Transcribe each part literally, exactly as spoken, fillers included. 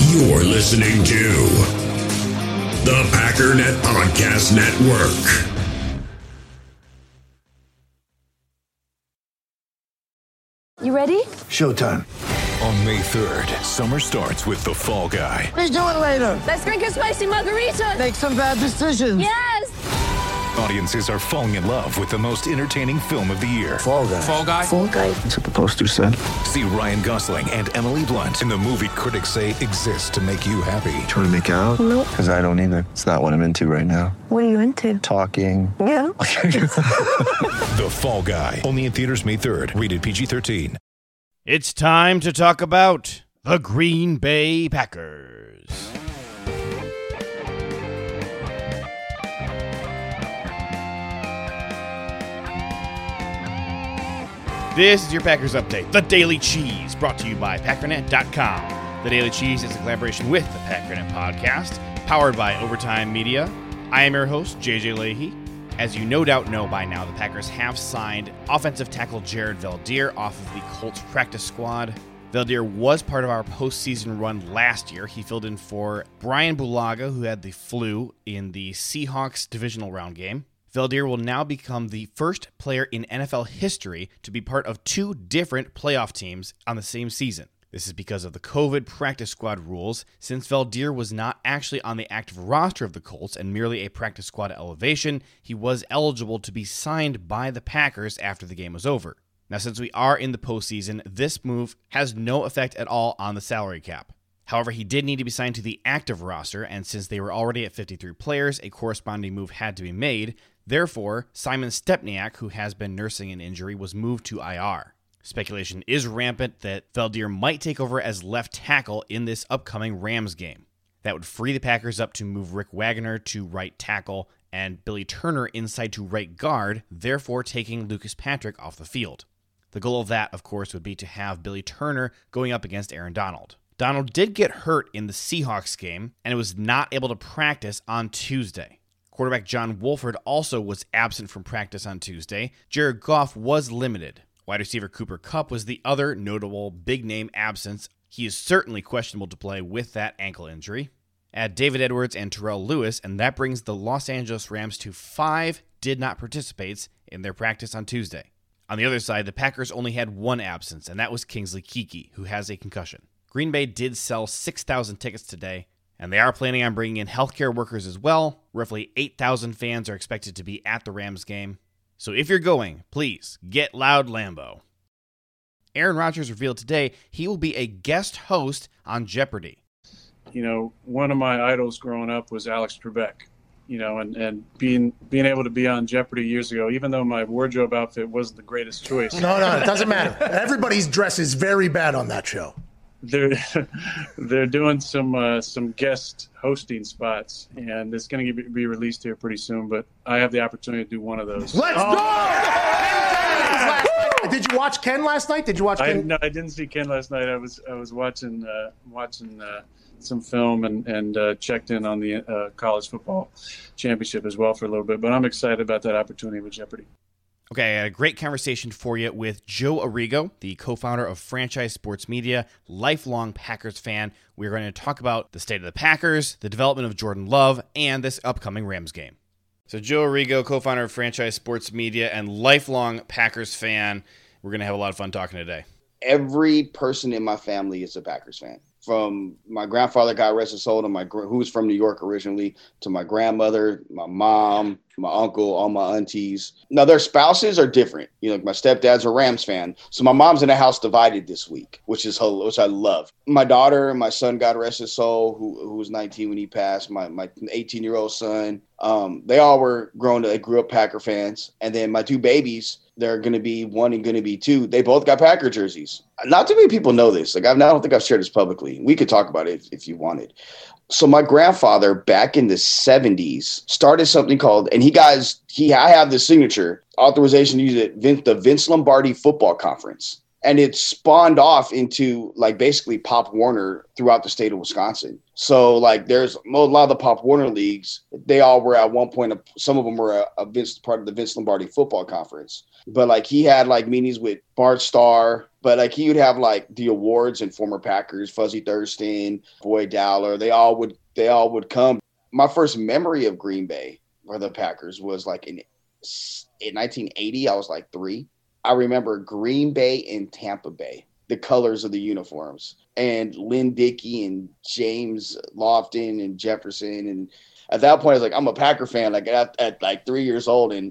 You're listening to the Packernet Podcast Network. You ready? Showtime. On May third, summer starts with The Fall Guy. Let's do it later. Let's drink a spicy margarita. Make some bad decisions. Yes! Audiences are falling in love with the most entertaining film of the year. Fall Guy. Fall Guy? Fall guy. That's what the poster said. See Ryan Gosling and Emily Blunt in the movie critics say exists to make you happy. Trying to make it out? Nope. Because I don't either. It's not what I'm into right now. What are you into? Talking. Yeah. The Fall Guy. Only in theaters May third. Rated P G thirteen. It's time to talk about the Green Bay Packers. This is your Packers Update, the Daily Cheese, brought to you by Packernet dot com. The Daily Cheese is a collaboration with the Packernet Podcast, powered by Overtime Media. I am your host, J J Leahy. As you no doubt know by now, the Packers have signed offensive tackle Jared Veldheer off of the Colts practice squad. Veldheer was part of our postseason run last year. He filled in for Brian Bulaga, who had the flu in the Seahawks divisional round game. Veldheer will now become the first player in N F L history to be part of two different playoff teams on the same season. This is because of the COVID practice squad rules. Since Veldheer was not actually on the active roster of the Colts and merely a practice squad elevation, he was eligible to be signed by the Packers after the game was over. Now, since we are in the postseason, this move has no effect at all on the salary cap. However, he did need to be signed to the active roster, and since they were already at fifty-three players, a corresponding move had to be made. Therefore, Simon Stepniak, who has been nursing an injury, was moved to I R. Speculation is rampant that Veldheer might take over as left tackle in this upcoming Rams game. That would free the Packers up to move Rick Wagner to right tackle and Billy Turner inside to right guard, therefore taking Lucas Patrick off the field. The goal of that, of course, would be to have Billy Turner going up against Aaron Donald. Donald did get hurt in the Seahawks game and was not able to practice on Tuesday. Quarterback John Wolford also was absent from practice on Tuesday. Jared Goff was limited. Wide receiver Cooper Kupp was the other notable big-name absence. He is certainly questionable to play with that ankle injury. Add David Edwards and Terrell Lewis, and that brings the Los Angeles Rams to five did not participate in their practice on Tuesday. On the other side, the Packers only had one absence, and that was Kingsley Keke, who has a concussion. Green Bay did sell six thousand tickets today, and they are planning on bringing in healthcare workers as well. Roughly eight thousand fans are expected to be at the Rams game. So if you're going, please get loud Lambeau. Aaron Rodgers revealed today he will be a guest host on Jeopardy! You know, one of my idols growing up was Alex Trebek, you know, and, and being being able to be on Jeopardy! Years ago, even though my wardrobe outfit wasn't the greatest choice. No, no, it doesn't matter. Everybody's dress is very bad on that show. They're they're doing some uh, some guest hosting spots, and it's going to be released here pretty soon. But I have the opportunity to do one of those. Let's oh. go! Did you watch Ken last night? Did you watch Ken? I, no, I didn't see Ken last night. I was I was watching uh, watching uh, some film and and uh, checked in on the uh, college football championship as well for a little bit. But I'm excited about that opportunity with Jeopardy! Okay, I had a great conversation for you with Joe Arrigo, the co-founder of Franchise Sports Media, lifelong Packers fan. We're going to talk about the state of the Packers, the development of Jordan Love, and this upcoming Rams game. So Joe Arrigo, co-founder of Franchise Sports Media and lifelong Packers fan. We're going to have a lot of fun talking today. Every person in my family is a Packers fan. From my grandfather, God rest his soul, to my who was from New York originally, to my grandmother, my mom, my uncle, all my aunties. Now, their spouses are different. You know, my stepdad's a Rams fan. So my mom's in a house divided this week, which is which I love. My daughter and my son, God rest his soul, who, who was nineteen when he passed, my my eighteen-year-old son, um, they all were grown, they grew up Packer fans. And then my two babies, they're going to be one and going to be two. They both got Packer jerseys. Not too many people know this. Like, I've, I don't think I've shared this publicly. We could talk about it if, if you wanted. So my grandfather back in the seventies started something called, and he guys, he I have the signature authorization to use it, Vince, the Vince Lombardi Football Conference. And it spawned off into like basically Pop Warner throughout the state of Wisconsin. So like there's a lot of the Pop Warner leagues, they all were at one point, some of them were a, a Vince, part of the Vince Lombardi Football Conference. But like he had like meetings with Bart Starr, But like he would have like the awards and former Packers, Fuzzy Thurston, Boyd Dowler, they all would they all would come. My first memory of Green Bay or the Packers was like in in nineteen eighty. I was like three. I remember Green Bay and Tampa Bay, the colors of the uniforms, and Lynn Dickey and James Lofton and Jefferson. And at that point, I was like, I'm a Packer fan. Like at, at like three years old, and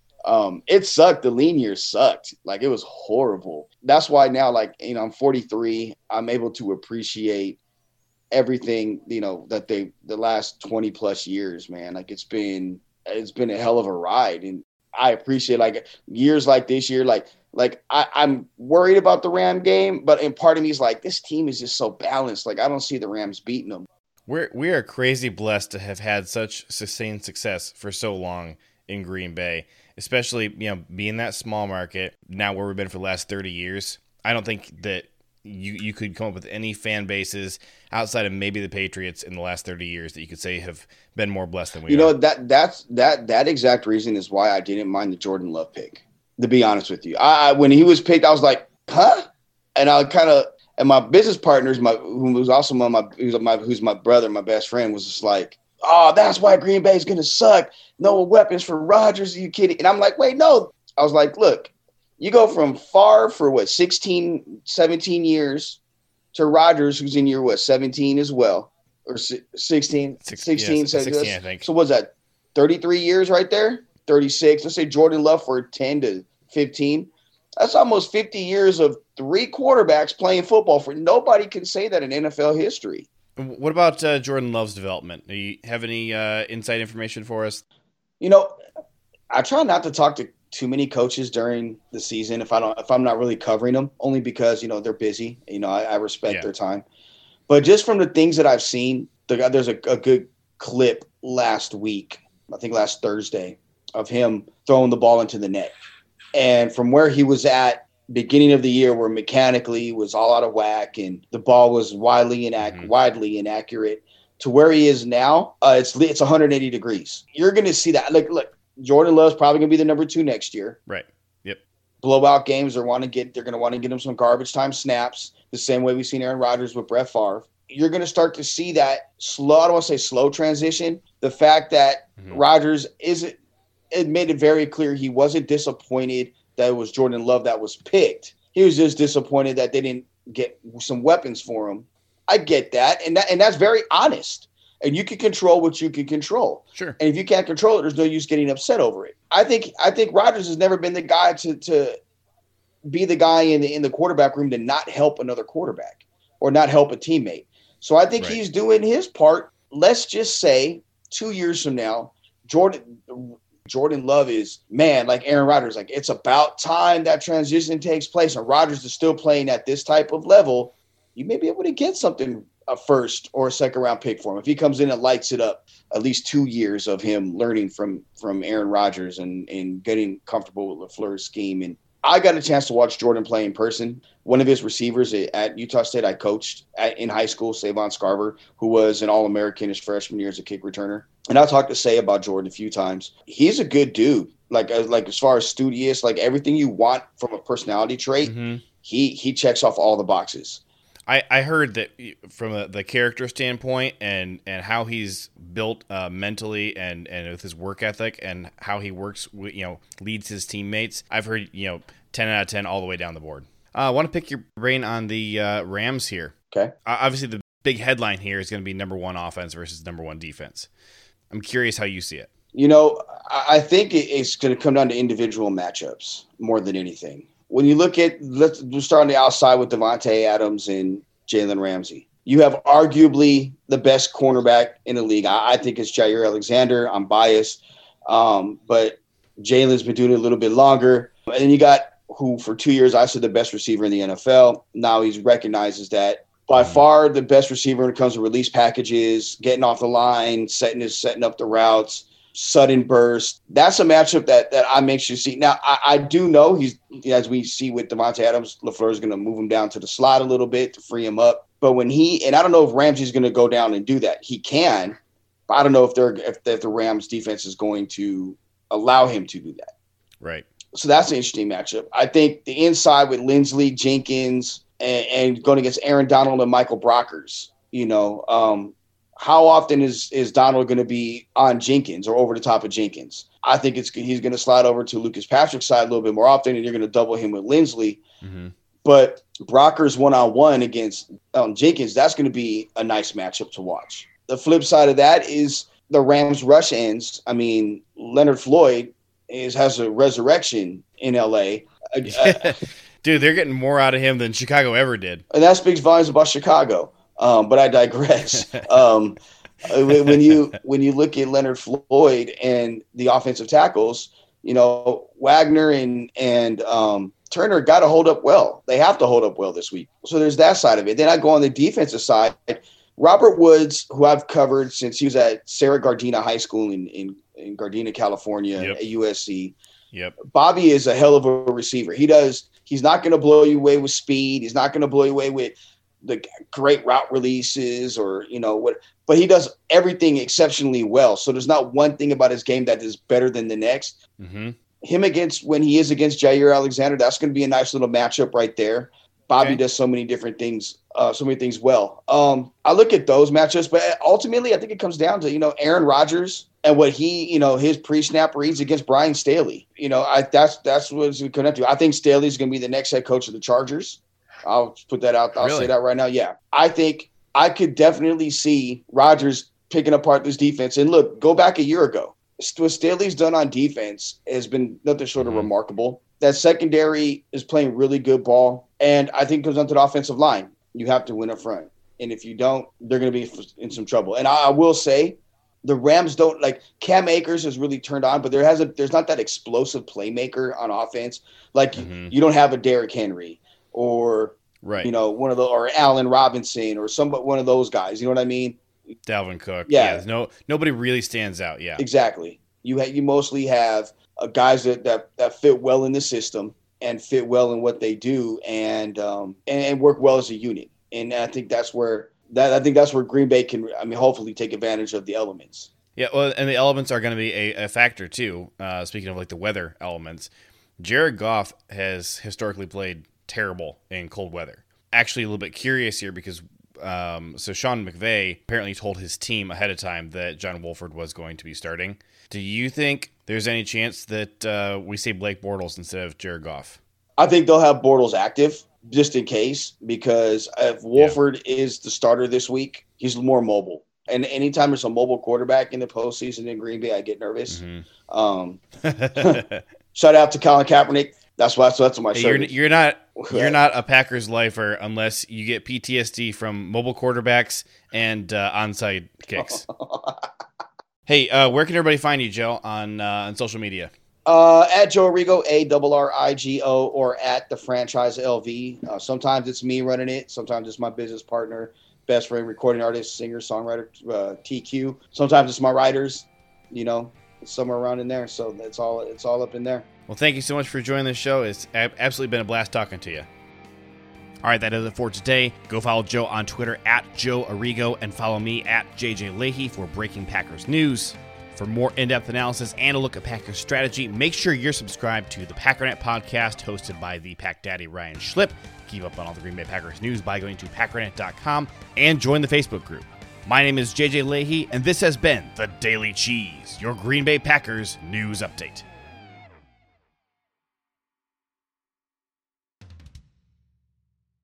um, it sucked. The lean years sucked. Like it was horrible. That's why now, like you know, I'm forty-three. I'm able to appreciate everything, you know, that they the last twenty plus years, man. Like it's been it's been a hell of a ride, and I appreciate like years like this year. Like like I, I'm worried about the Ram game, but in part of me is like this team is just so balanced. Like I don't see the Rams beating them. We're we are crazy blessed to have had such sustained success for so long in Green Bay, especially you know being that small market now where we've been for the last thirty years. I don't think that you you could come up with any fan bases outside of maybe the Patriots in the last thirty years that you could say have been more blessed than we you are. know that that's that that exact reason is why I didn't mind the Jordan Love pick, to be honest with you. I, I when he was picked, I was like, huh? And I kind of and my business partners, my who was also my, my who's my who's my brother, my best friend, was just like, oh, that's why Green Bay is gonna suck. No weapons for Rodgers. Are you kidding? And I'm like, wait, no. I was like, look. You go from Favre for what, sixteen, seventeen years to Rodgers, who's in year, what, seventeen as well, or sixteen, sixteen, yes, sixteen, I think. So what's that, thirty-three years right there? thirty-six. Let's say Jordan Love for ten to fifteen. That's almost fifty years of three quarterbacks playing football. For nobody can say that in N F L history. What about uh, Jordan Love's development? Do you have any uh, inside information for us? You know, I try not to talk to too many coaches during the season if I don't if I'm not really covering them, only because you know they're busy. You know, I, I respect yeah. their time. But just from the things that I've seen, the, there's a, a good clip last week, I think last Thursday, of him throwing the ball into the net. And from where he was at beginning of the year, where mechanically was all out of whack and the ball was widely inac- mm-hmm. widely inaccurate, to where he is now, uh, it's it's one hundred eighty degrees. You're going to see that. Like, look. Jordan Love's probably going to be the number two next year. Right. Yep. Blowout games, they're want to get. They're going to want to get him some garbage time snaps, the same way we've seen Aaron Rodgers with Brett Favre. You're going to start to see that slow. I don't want to say slow transition. The fact that mm-hmm. Rodgers isn't admitted very clear he wasn't disappointed that it was Jordan Love that was picked. He was just disappointed that they didn't get some weapons for him. I get that, and that and that's very honest. And you can control what you can control. Sure. And if you can't control it, there's no use getting upset over it. I think I think Rodgers has never been the guy to to be the guy in the in the quarterback room to not help another quarterback or not help a teammate. So I think right. he's doing his part. Let's just say two years from now, Jordan Jordan Love is, man, like Aaron Rodgers, like it's about time that transition takes place and Rodgers is still playing at this type of level. You may be able to get something a first or a second round pick for him. If he comes in and lights it up, at least two years of him learning from, from Aaron Rodgers and, and getting comfortable with LaFleur's scheme. And I got a chance to watch Jordan play in person. One of his receivers at Utah State, I coached at, in high school, Savon Scarver, who was an All-American his freshman year as a kick returner. And I talked to Say about Jordan a few times. He's a good dude. Like, like as far as studious, like everything you want from a personality trait, mm-hmm. he, he checks off all the boxes. I, I heard that from a, the character standpoint and, and how he's built uh, mentally and, and with his work ethic and how he works, with, you know, leads his teammates. I've heard, you know, ten out of ten all the way down the board. Uh, I want to pick your brain on the uh, Rams here. Okay. Uh, obviously, the big headline here is going to be number one offense versus number one defense. I'm curious how you see it. You know, I think it's going to come down to individual matchups more than anything. When you look at, let's start on the outside with Devontae Adams and Jalen Ramsey. You have arguably the best cornerback in the league. I, I think it's Jair Alexander. I'm biased. Um, but Jalen's been doing it a little bit longer. And then you got who for two years I said the best receiver in the N F L. Now he recognizes that. By far the best receiver when it comes to release packages, getting off the line, setting his, setting up the routes, sudden burst. That's a matchup that that I'm anxious to see. Now, I, I do know he's, as we see with Devontae Adams, LaFleur is going to move him down to the slot a little bit to free him up. But when he, and I don't know if Ramsey's going to go down and do that. He can, but I don't know if they're if, if the Rams defense is going to allow him to do that. Right. So that's an interesting matchup. I think the inside with Lindsley, Jenkins, and, and going against Aaron Donald and Michael Brockers, you know, um, how often is, is Donald going to be on Jenkins or over the top of Jenkins? I think it's he's going to slide over to Lucas Patrick's side a little bit more often, and you're going to double him with Lindsley. Mm-hmm. But Brockers one-on-one against um, Jenkins, that's going to be a nice matchup to watch. The flip side of that is the Rams rush ends. I mean, Leonard Floyd is has a resurrection in L A. Uh, Dude, they're getting more out of him than Chicago ever did. And that speaks volumes about Chicago. Um, but I digress. um, when you when you look at Leonard Floyd and the offensive tackles, you know, Wagner and and um, Turner got to hold up well. They have to hold up well this week. So there's that side of it. Then I go on the defensive side. Robert Woods, who I've covered since he was at Sarah Gardena High School in, in, in Gardena, California, yep. at U S C. Yep. Bobby is a hell of a receiver. He does. He's not going to blow you away with speed. He's not going to blow you away with the great route releases or, you know, what, but he does everything exceptionally well. So there's not one thing about his game that is better than the next. Mm-hmm. Him against when he is against Jair Alexander, that's going to be a nice little matchup right there. Bobby okay. does so many different things, uh, so many things well. Um, I look at those matchups, but ultimately I think it comes down to, you know, Aaron Rodgers and what he, you know, his pre-snap reads against Brian Staley. You know, I that's that's what it's going to do. I think Staley's going to be the next head coach of the Chargers. I'll put that out. I'll really? say that right now. Yeah. I think I could definitely see Rodgers picking apart this defense. And look, go back a year ago. What Staley's done on defense has been nothing short of mm-hmm. remarkable. That secondary is playing really good ball. And I think it comes down to the offensive line. You have to win up front. And if you don't, they're going to be in some trouble. And I, I will say the Rams don't like Cam Akers has really turned on, but there has a, there's not that explosive playmaker on offense. Like mm-hmm. you, you don't have a Derrick Henry or, right. you know, one of the, or Allen Robinson or some, one of those guys. You know what I mean? Dalvin Cook. Yeah. yeah no, nobody really stands out. Yeah, exactly. You ha- you mostly have uh, guys that, that, that fit well in the system and fit well in what they do and, um, and, and work well as a unit. And I think that's where that, I think that's where Green Bay can, I mean, hopefully take advantage of the elements. Yeah. Well, and the elements are going to be a, a factor too. Uh, speaking of like the weather elements, Jared Goff has historically played terrible in cold weather. Actually a little bit curious here because um, so Sean McVay apparently told his team ahead of time that John Wolford was going to be starting. Do you think there's any chance that uh, we say Blake Bortles instead of Jared Goff? I think they'll have Bortles active just in case because if Wolford yeah. is the starter this week, he's more mobile. And anytime there's a mobile quarterback in the postseason in Green Bay, I get nervous. Mm-hmm. Um, shout out to Colin Kaepernick. That's why. So that's what my hey, you're, you're not you're not a Packers lifer unless you get P T S D from mobile quarterbacks and uh, onside kicks. Hey, uh, where can everybody find you, Joe, on uh, on social media? Uh, at Joe Arrigo, A R R I G O, or at the franchise L V. Uh, sometimes it's me running it. Sometimes it's my business partner, best friend, recording artist, singer, songwriter, uh, T Q. Sometimes it's my writers. You know, it's somewhere around in there. So it's all it's all up in there. Well, thank you so much for joining the show. It's absolutely been a blast talking to you. All right, that is it for today. Go follow Joe on Twitter at Joe Arrigo and follow me at J J Leahy for breaking Packers news. For more in-depth analysis and a look at Packers strategy, make sure you're subscribed to the Packernet podcast hosted by the Pack Daddy Ryan Schlip. Keep up on all the Green Bay Packers news by going to packernet dot com and join the Facebook group. My name is J J Leahy, and this has been The Daily Cheese, your Green Bay Packers news update.